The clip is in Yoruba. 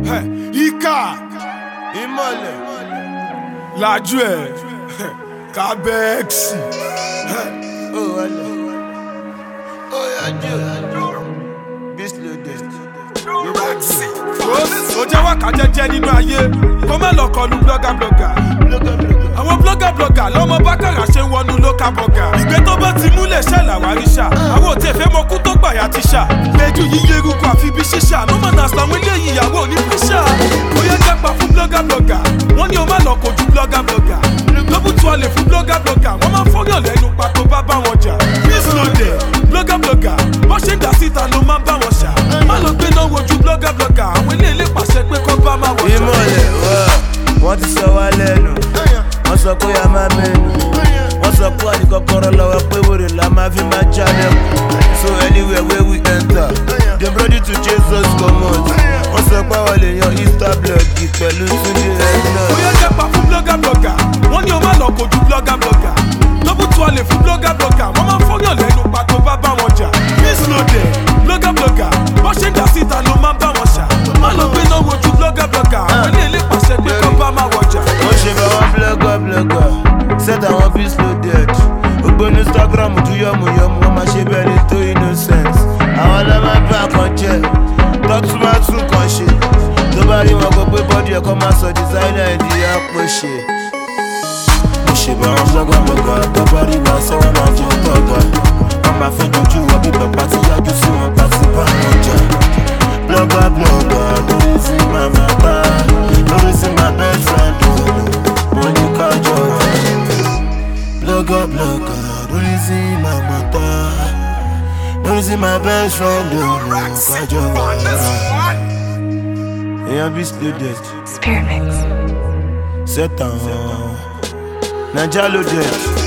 Ika Ìmọ̀lẹ̀ lajú ẹ̀ kábẹ́ẹ̀ksì. ó wọlé ó yájú bísílódé ó jẹ́ wákà jẹ́jẹ́ nínú ayé kó má lọ kọlu blogger. Àwọn blogger lọ́mọ bákàrà ṣe ń wọnú local burger. Ìgbé tó bá ti múlẹ̀ ṣẹ́ làwárí ṣá. Àwọn òtí ẹ̀fẹ́ mọ kú tó gbàyà ti ṣá. Lẹ́jú yíyé eruku àfi bí ṣíṣà. Mọ́mọ́ náà sàwọn eléyìí ìyàwó ní fíṣà. Ó yẹ jápa fún blogger. Wọ́n ní o má lọ kojú blogger. Lóbù tó a lè fún blogger. Wọ́n máa fọ́yàn lẹ́nu pa tó bá bá wọn jà. Bísílódé blogger. Bọ́ ṣe ń dà síta ló máa ń bá wọn ṣà. Má lọ gbé náà wojú blogger. Àwọn eléyìí pàṣẹ pé kọ́ bá máa wọ̀ jà. Ìmọ̀lẹ̀ wọ́n ti sọ wá lẹ́nu. Wọ́n sọ pé a máa mẹ́nu. Wọ́n sọ pé àní kọ́kọ́rọ́ lọ́wọ́ pé wèrè la máa fi máa jáde. So anywhere where we enter, dem ready to chase us comot. Wọ́n sọ pé àwọn lè yan Insta blog pẹ̀lú Túndé Edna. Ó yẹ jápa fún blogger. Wọ́n ní o má lọ kojú blogger. Lóbù tó a lè fún blogger. Wọ́n máa fọ́yàn lẹ́nu pa tó bá bá wọn jà. Bísílódé blogger. Bọ́ ṣe ń dà síta ló máa ń bá wọn ṣà. Má lọ gbé náà wojú blogger. Àwọn eléyìí pàṣẹ pé kọ́ bá máa wọ̀ jà. Wọ́n ṣe bá wọn blogger. Set àwọn Bísílódé. Ògbóni Instagram tún yọ̀mùyọ̀mù. Wọ́n máa ṣe bẹ́ẹ̀ ni tó innocent. Àwọn ọlọ́mọ bá kan jẹ́. Tọ́tún máa tún kan ṣe. Tó bá rí wọn kó pé bọ́dí ẹ̀kọ́ máa sọ designer ẹ̀dí àpòṣe. Mo ṣe bá wọn blogger. Tó bá rí wọn sọ wọn máa jẹ tọ́gà. Wọ́n máa fẹ́ dojú wọn bí bàbá ti yájú sí wọn bá ti bá wọn jà. Blogger, lórí sí màmá bá. Lórí sí my best friend òòlù. Mo ní kájọ wá. Blogger, lórí sí màmá bá. Lórí sí my best friend òòlù. Kájọ wá. Èèyàn Bísílódé. Spirit Mix. Set àwọn Naija loaded.